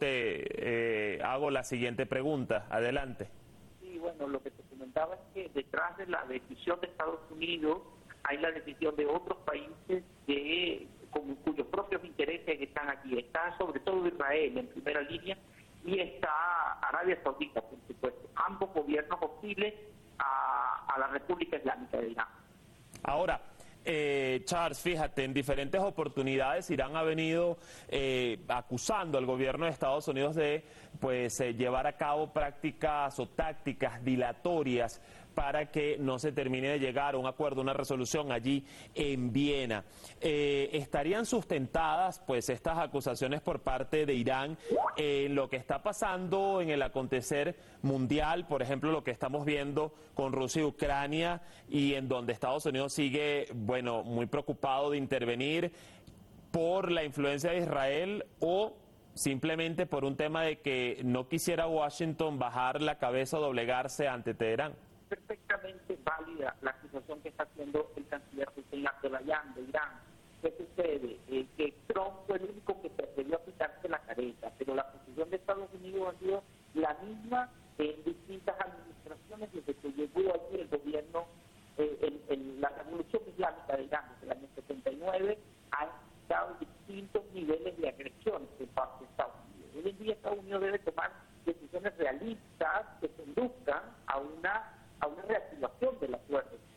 te eh, hago la siguiente pregunta. Adelante. Sí, bueno, lo que te comentaba es que detrás de la decisión de Estados Unidos hay la decisión de otros países de, con cuyos propios intereses están aquí. Está sobre todo Israel en primera línea y está Arabia Saudita, por supuesto. Ambos gobiernos hostiles a, a la República Islámica de Irán. Ahora, eh, Charles, fíjate, en diferentes oportunidades Irán ha venido eh, acusando al gobierno de Estados Unidos de pues eh, llevar a cabo prácticas o tácticas dilatorias para que no se termine de llegar a un acuerdo, una resolución allí en Viena. Eh, ¿Estarían sustentadas pues estas acusaciones por parte de Irán en lo que está pasando en el acontecer mundial, por ejemplo, lo que estamos viendo con Rusia y Ucrania, y en donde Estados Unidos sigue, bueno, muy preocupado de intervenir por la influencia de Israel, o simplemente por un tema de que no quisiera Washington bajar la cabeza o doblegarse ante Teherán? Perfectamente válida la acusación que está haciendo el canciller Hussein Abdollahian de Irán. ¿Qué sucede? Eh, que Trump fue el único que se atrevió a quitarse la careta, pero la posición de Estados Unidos ha sido la misma en distintas administraciones desde que llegó allí el gobierno, eh, en, en la revolución islámica de Irán desde el año setenta y nueve, ha dado distintos niveles de agresiones por parte de Estados Unidos. Hoy en día Estados Unidos debe tomar decisiones realistas que conduzcan a una a una reactivación del acuerdo.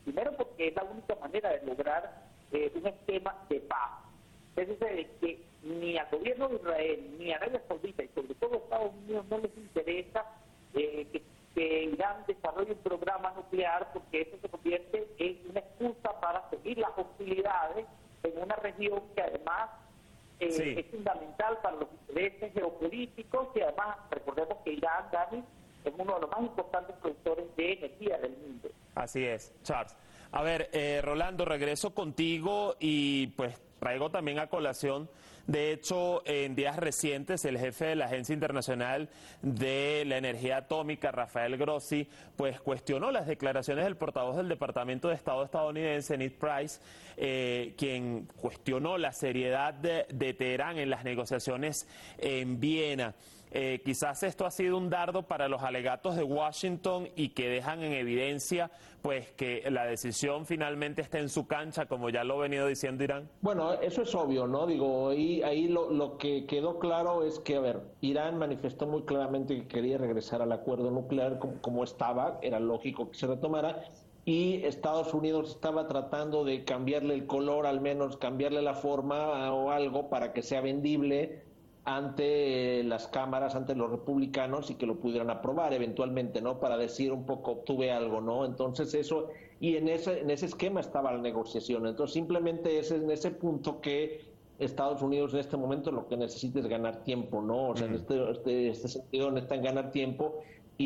Primero porque es la única manera de lograr eh, un esquema de paz. Es decir, que ni al gobierno de Israel, ni a Arabia Saudita, y sobre todo a Estados Unidos, no les interesa eh, que, que Irán desarrolle un programa nuclear, porque eso se convierte en una excusa para seguir las hostilidades en una región que además eh, sí. es fundamental para los intereses geopolíticos, y además recordemos que Irán, Dani, es uno de los más importantes productores de energía del mundo. Así es, Charles. A ver, eh, Rolando, regreso contigo y pues traigo también a colación, de hecho, en días recientes, el jefe de la Agencia Internacional de la Energía Atómica, Rafael Grossi, pues cuestionó las declaraciones del portavoz del Departamento de Estado estadounidense, Ned Price, eh, quien cuestionó la seriedad de, de Teherán en las negociaciones en Viena. Eh, quizás esto ha sido un dardo para los alegatos de Washington y que dejan en evidencia pues que la decisión finalmente está en su cancha, como ya lo ha venido diciendo Irán. Bueno, eso es obvio, ¿no? Digo, ahí, ahí lo, lo que quedó claro es que, a ver, Irán manifestó muy claramente que quería regresar al acuerdo nuclear como, como estaba, era lógico que se retomara, y Estados Unidos estaba tratando de cambiarle el color, al menos cambiarle la forma o algo para que sea vendible ante las cámaras, ante los republicanos, y que lo pudieran aprobar eventualmente, ¿no? Para decir un poco, obtuve algo, ¿no? Entonces eso, y en ese, en ese esquema estaba la negociación. Entonces simplemente es en ese punto que Estados Unidos en este momento lo que necesita es ganar tiempo, ¿no? O sea, en este, este, este sentido necesitan ganar tiempo,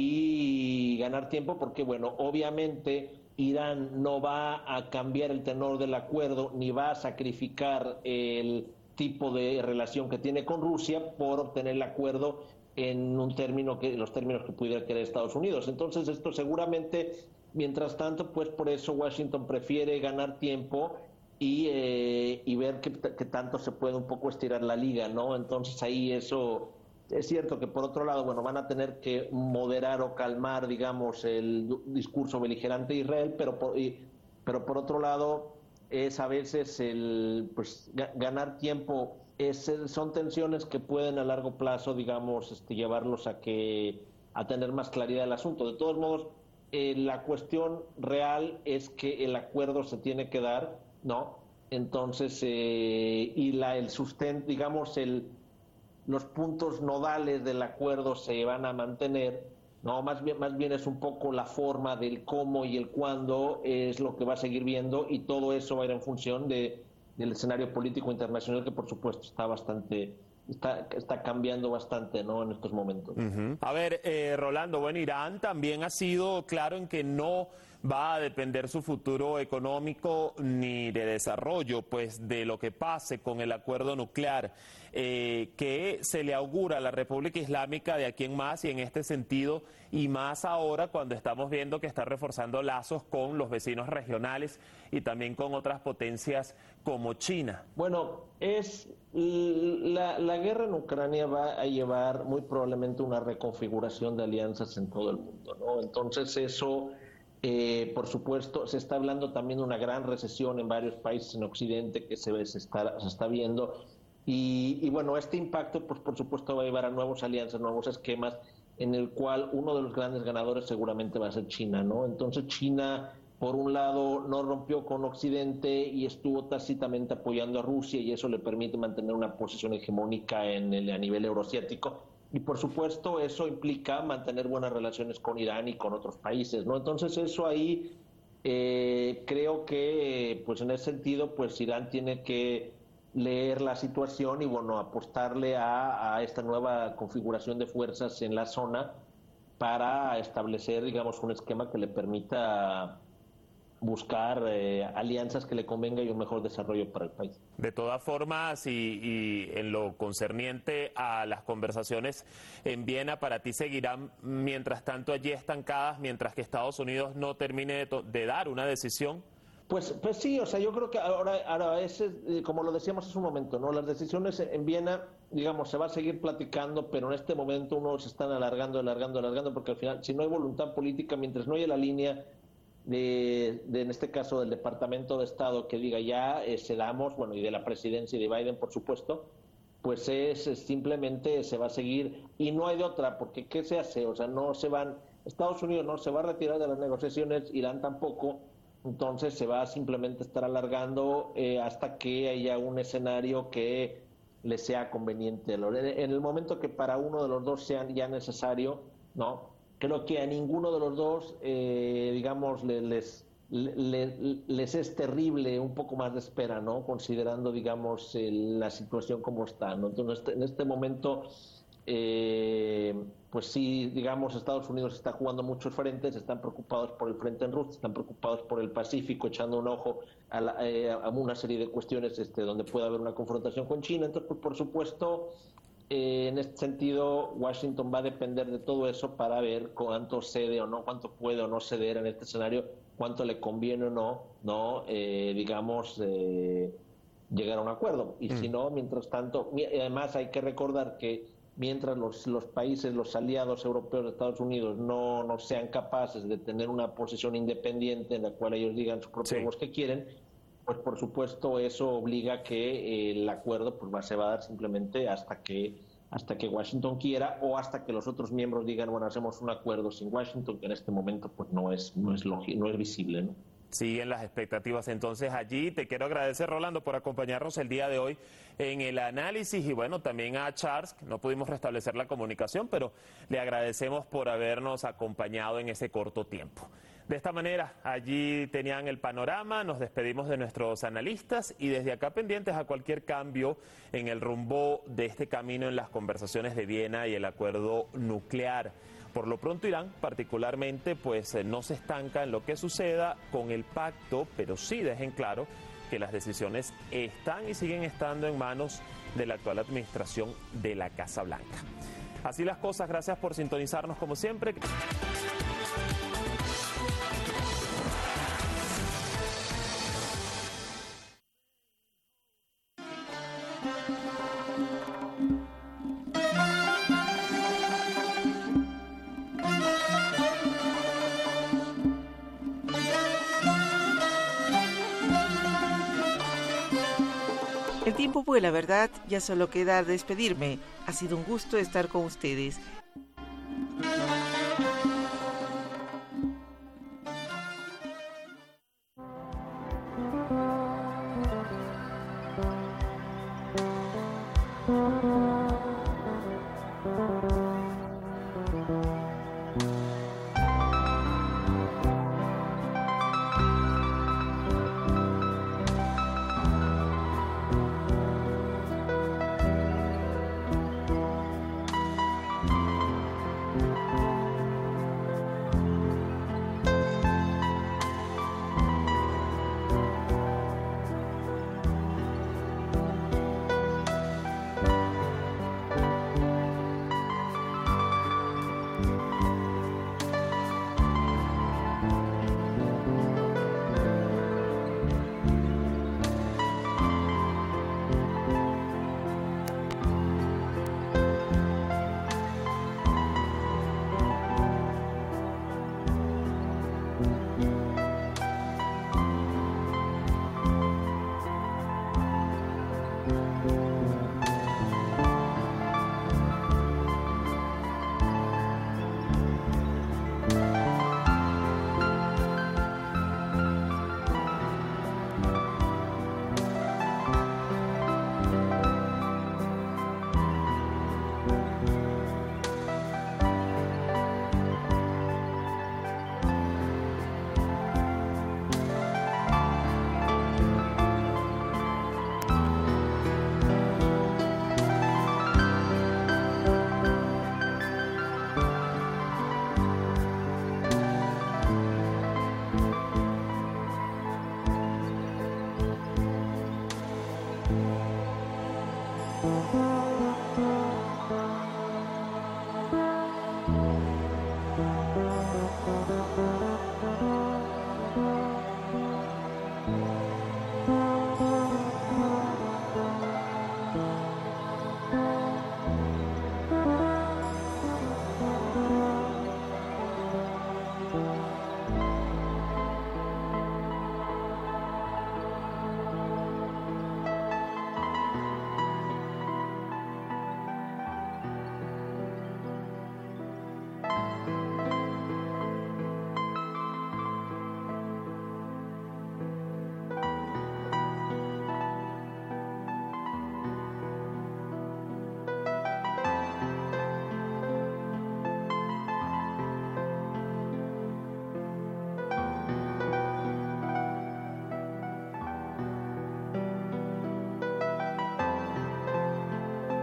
y ganar tiempo porque, bueno, obviamente Irán no va a cambiar el tenor del acuerdo, ni va a sacrificar el tipo de relación que tiene con Rusia por obtener el acuerdo en un término que los términos que pudiera querer Estados Unidos. Entonces esto seguramente, mientras tanto, pues por eso Washington prefiere ganar tiempo y, eh, y ver que, que tanto se puede un poco estirar la liga, ¿no? Entonces ahí eso es cierto que por otro lado, bueno, van a tener que moderar o calmar, digamos, el discurso beligerante de Israel, pero por, y, pero por otro lado es a veces el pues ganar tiempo, es, son tensiones que pueden a largo plazo, digamos, este, llevarlos a que a tener más claridad del asunto. De todos modos, eh, la cuestión real es que el acuerdo se tiene que dar, ¿no? Entonces, eh, y la el sustento, digamos, el los puntos nodales del acuerdo se van a mantener. No, más bien, más bien es un poco la forma del cómo y el cuándo es lo que va a seguir viendo, y todo eso va a ir en función de, del escenario político internacional, que por supuesto está bastante, está, está cambiando bastante, ¿no? En estos momentos. Uh-huh. A ver, eh, Rolando, bueno, Irán también ha sido claro en que no va a depender su futuro económico ni de desarrollo, pues de lo que pase con el acuerdo nuclear. Eh, ¿Qué se le augura a la República Islámica de aquí en más y en este sentido, y más ahora cuando estamos viendo que está reforzando lazos con los vecinos regionales y también con otras potencias como China? Bueno, es la, la guerra en Ucrania va a llevar muy probablemente una reconfiguración de alianzas en todo el mundo, ¿no? Entonces eso... Eh, por supuesto, se está hablando también de una gran recesión en varios países en Occidente que se, ve, se, está, se está viendo, y, y bueno, este impacto pues por supuesto va a llevar a nuevas alianzas, nuevos esquemas, en el cual uno de los grandes ganadores seguramente va a ser China, ¿no? Entonces China, por un lado, no rompió con Occidente y estuvo tácitamente apoyando a Rusia, y eso le permite mantener una posición hegemónica en el, a nivel euroasiático. Y por supuesto eso implica mantener buenas relaciones con Irán y con otros países, ¿no? Entonces eso ahí eh, creo que pues en ese sentido pues Irán tiene que leer la situación y bueno apostarle a, a esta nueva configuración de fuerzas en la zona para establecer, digamos, un esquema que le permita buscar eh, alianzas que le convenga y un mejor desarrollo para el país. De todas formas, y, y en lo concerniente a las conversaciones en Viena, ¿para ti seguirán mientras tanto allí estancadas, mientras que Estados Unidos no termine de, de dar una decisión? Pues, pues sí, o sea, yo creo que ahora, ahora es, como lo decíamos hace un momento, ¿no? Las decisiones en Viena, digamos, se va a seguir platicando, pero en este momento uno se están alargando, alargando, alargando, porque al final, si no hay voluntad política, mientras no haya la línea De, de, en este caso, del Departamento de Estado que diga ya eh, cedamos, bueno, y de la presidencia y de Biden, por supuesto, pues es, es simplemente se va a seguir, y no hay de otra, porque ¿qué se hace? O sea, no se van, Estados Unidos no se va a retirar de las negociaciones, Irán tampoco, Entonces se va a simplemente estar alargando eh, hasta que haya un escenario que le sea conveniente. En el momento que para uno de los dos sea ya necesario, ¿no? Creo que a ninguno de los dos, eh, digamos, les, les, les, les es terrible un poco más de espera, ¿no? Considerando, digamos, el, la situación como está, ¿no? Entonces, en este momento... Eh, pues sí, digamos, Estados Unidos está jugando muchos frentes, están preocupados por el frente en Rusia, están preocupados por el Pacífico, echando un ojo a, la, eh, a una serie de cuestiones este, donde puede haber una confrontación con China. Entonces, pues, por supuesto, eh, en este sentido, Washington va a depender de todo eso para ver cuánto cede o no, cuánto puede o no ceder en este escenario, cuánto le conviene o no, no eh, digamos, eh, llegar a un acuerdo. Y mm. si no, mientras tanto, además hay que recordar que mientras los, los países, los aliados europeos de Estados Unidos no, no sean capaces de tener una posición independiente en la cual ellos digan su propia voz que quieren, pues por supuesto eso obliga a que el acuerdo pues va, se va a dar simplemente hasta que hasta que Washington quiera o hasta que los otros miembros digan, bueno, hacemos un acuerdo sin Washington, que en este momento pues no es no es lógico, no es visible, ¿no? Siguen las expectativas entonces allí. Te quiero agradecer, Rolando, por acompañarnos el día de hoy en el análisis y bueno, también a Charles, que no pudimos restablecer la comunicación, pero le agradecemos por habernos acompañado en ese corto tiempo. De esta manera, allí tenían el panorama, nos despedimos de nuestros analistas y desde acá pendientes a cualquier cambio en el rumbo de este camino en las conversaciones de Viena y el acuerdo nuclear. Por lo pronto Irán particularmente pues eh, no se estanca en lo que suceda con el pacto, pero sí dejen claro que las decisiones están y siguen estando en manos de la actual administración de la Casa Blanca. Así las cosas, gracias por sintonizarnos como siempre. El tiempo vuela, ¿verdad? Ya solo queda despedirme. Ha sido un gusto estar con ustedes. Thank you.